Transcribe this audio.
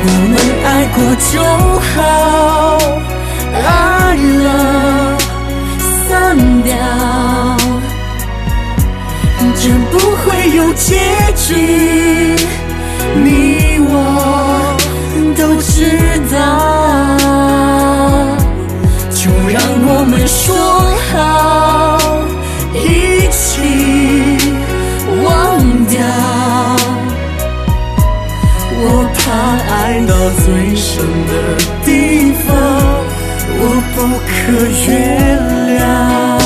我们爱过就好，爱了散掉，这不会有结局，你我都知道，就让我们说好，一起忘掉。我怕爱到最深的地方，我不可原谅。